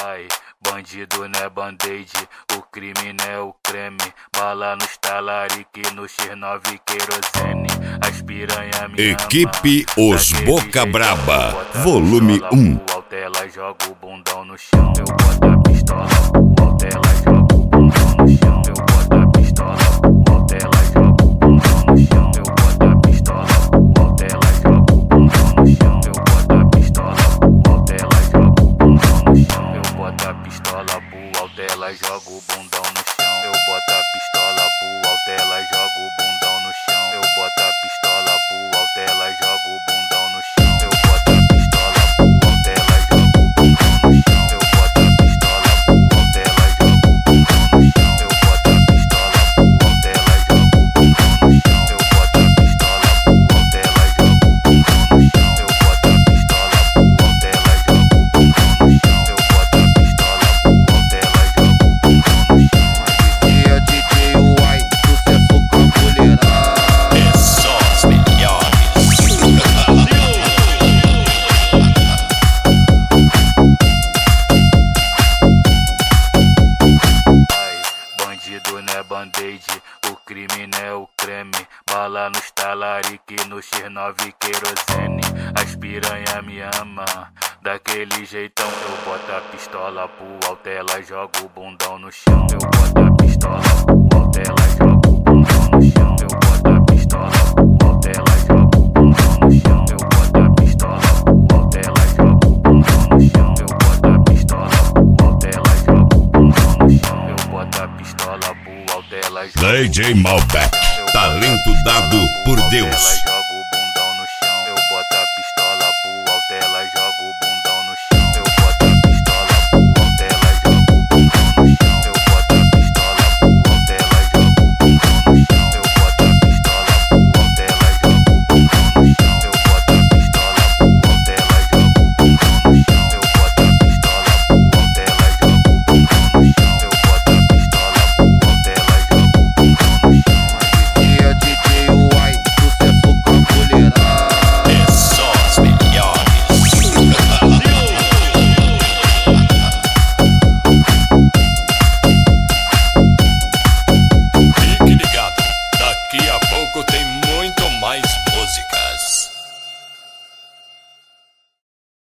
Ai, bandido não é band-aid, o crime não é o creme. Bala no talarique, no X9 querosene. As piranha me Equipe ama, Os daquele Boca jeitão, Braba, eu boto a volume pistola 1. pro alto, ela joga o bundão no chão. Eu boto a pistola pro alto, ela joga o bundão no chão. Eu boto a pistola pro alto, ela joga o bundão no chão. Eu boto a pistola pro alto, ela joga o bundão no chão. Eu boto a pistola pro alto, ela joga o bundão no chão. Eu boto a pistola pro alto, ela joga o bundão no chão. Eu boto a pistola pro alto, ela joga o bundão no chão. Eu boto a pistola pro alto, ela joga o bundão no chão. Eu boto a pistola pro alto, ela joga o bundão no chão. Eu boto a pistola pro alto, ela joga o bundão no chão. Eu boto a pistola pro alto, ela joga o bundão no chão. Eu boto a pistola pro alto, ela joga o bundão no chão. Eu boto a pistola pro alto, ela joga o bundão no chão. Eu boto a pistola pro alto, ela joga o bundão no chão. Aqui é DJ Uai, sucesso com a mulherada. É só os melhores. Ai, bandido não é band-aid, o crime não é o creme. Bala no talarique, no X9 querosene. As piranha me ama, daquele jeitão. Eu boto a pistola pro alto, ela joga o bundão no chão. Eu boto a pistola pro alto, ela joga o bundão no chão. Eu boto a pistola pro alto, ela joga o bundão no chão. Eu boto a pistola pro alto, ela joga o bundão no chão. Eu boto a pistola pro alto, ela joga o bundão no chão. Eu boto a pistola pro alto, ela joga o DJ bundão no Malbec, chão. Eu boto a talento pistola dado pro por alto, Deus. ela joga